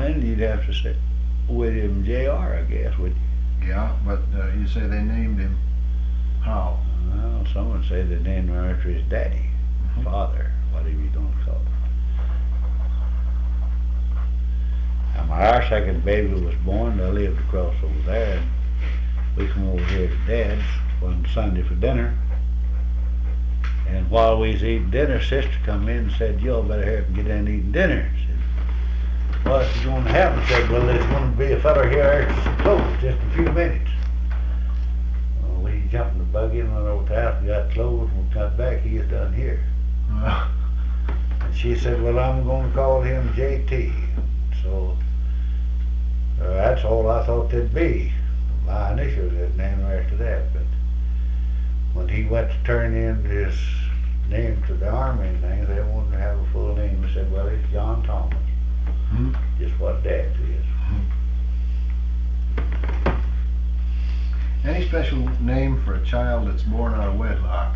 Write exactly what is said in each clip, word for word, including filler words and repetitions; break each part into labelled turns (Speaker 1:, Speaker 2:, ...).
Speaker 1: then you'd have to say William J R, I guess, would you?
Speaker 2: Yeah, but uh, you say they named him how?
Speaker 1: Well, someone say they named him after his daddy,
Speaker 2: Mhm.
Speaker 1: father, whatever you don't call it. Now, my our second baby was born. I lived across over there, and we come over here to Dad's one Sunday for dinner. And while we was eating dinner, sister come in and said, "Y'all better hurry up and get in and eating dinner." I said, "What's going to happen?" I said, "Well, there's going to be a feller here that's clothes just a few minutes." Well, we jumped in the buggy and went over to the house and got clothes. When we got back, he was done here.
Speaker 2: Uh,
Speaker 1: And she said, "Well, I'm going to call him J T" So uh, that's all I thought they'd be. My initials is named after that. But when he went to turn in his name to the Army and things, they wanted to have a full name. He said, "Well, it's John Thomas."
Speaker 2: mhm.
Speaker 1: Just what Dad's is.
Speaker 2: Any special name for a child that's born out of wedlock?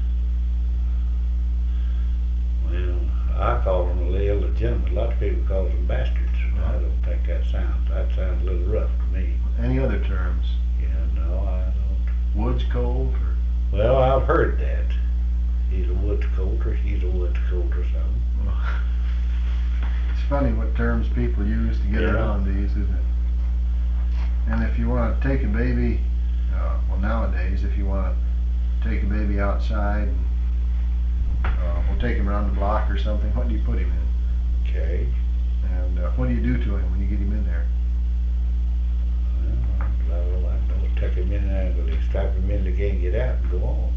Speaker 1: Well, I call them the illegitimate. A lot of people call them bastards. I don't think that sounds, that sounds a little rough to me.
Speaker 2: Any other terms?
Speaker 1: Yeah, no, I don't.
Speaker 2: Woods colt or?
Speaker 1: Well, I've heard that. He's a woods colt or she's a woods colt or something.
Speaker 2: It's funny what terms people use to get
Speaker 1: Yeah.
Speaker 2: around these, isn't it? And if you want to take a baby, uh, well nowadays, if you want to take a baby outside, and, uh, we'll take him around the block or something, what do you put him in?
Speaker 1: Cage.
Speaker 2: And uh, what do you do to him when you get him in there?
Speaker 1: Well, I don't know. Tuck him in there until he strap him in, they can't get out and go on.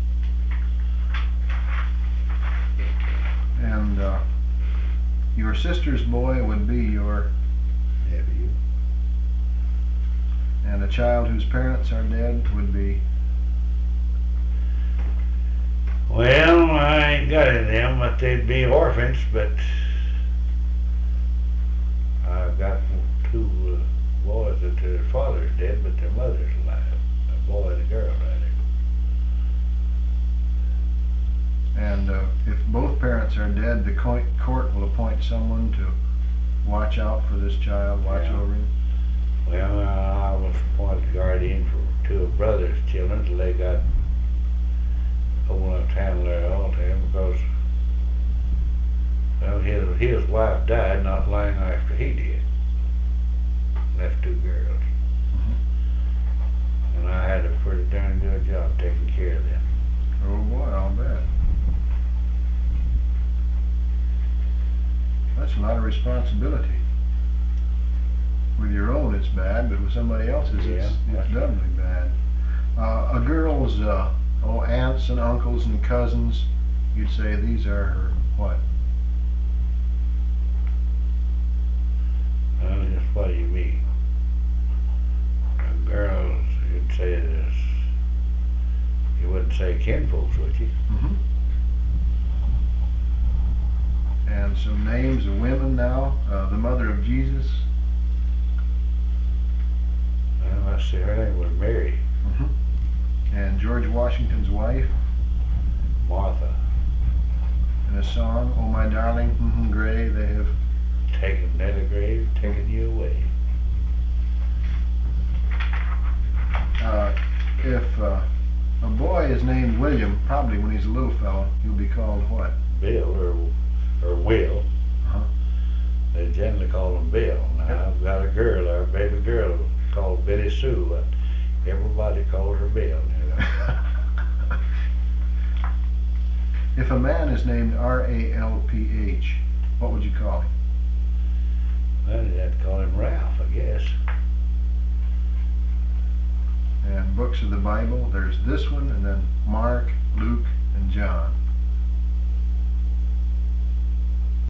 Speaker 2: And uh, your sister's boy would be your,
Speaker 1: Nephew.
Speaker 2: and a child whose parents are dead would be,
Speaker 1: Well, I ain't got any of them, but they'd be orphans, but I've got two uh, boys that their father's dead, but their mother's alive. A boy and a girl, rather.
Speaker 2: and uh, if both parents are dead, the co- court will appoint someone to watch out for this child, watch
Speaker 1: Yeah.
Speaker 2: over him.
Speaker 1: Well, I was appointed guardian for two of brother's children till they got old enough to handle their own thing because, well, his, his wife died not long after he did. Left two girls. And I had a pretty darn good job taking care of them.
Speaker 2: Oh boy, I'll bet. That's a lot of responsibility. With your own it's bad, but with somebody else's it's,
Speaker 1: Yeah,
Speaker 2: it's
Speaker 1: that's right.
Speaker 2: doubly bad. Uh, a girl's uh, oh, aunts and uncles and cousins, you'd say these are her what?
Speaker 1: Well, just what do you mean? A girls, you'd say this, you wouldn't say kinfolks, would you?
Speaker 2: Mm-hmm. And some names of women now. Uh, the mother of Jesus.
Speaker 1: Well, let's see, her name was Mary.
Speaker 2: Mm-hmm. And George Washington's wife.
Speaker 1: Martha.
Speaker 2: And a song, "Oh My Darling, mm-hmm, Gray," they have.
Speaker 1: Taken to the grave, taking you away.
Speaker 2: Uh, if uh, a boy is named William, probably when he's a little fellow, he'll be called what?
Speaker 1: Bill or or Will.
Speaker 2: Uh-huh.
Speaker 1: They generally call him Bill. Now I've got a girl, our baby girl, called Billy Sue. But everybody calls her Bill. You know?
Speaker 2: If a man is named R A L P H, what would you call him?
Speaker 1: Well, you'd have to call him Ralph, I guess.
Speaker 2: And books of the Bible, there's this one, and then Mark, Luke, and John.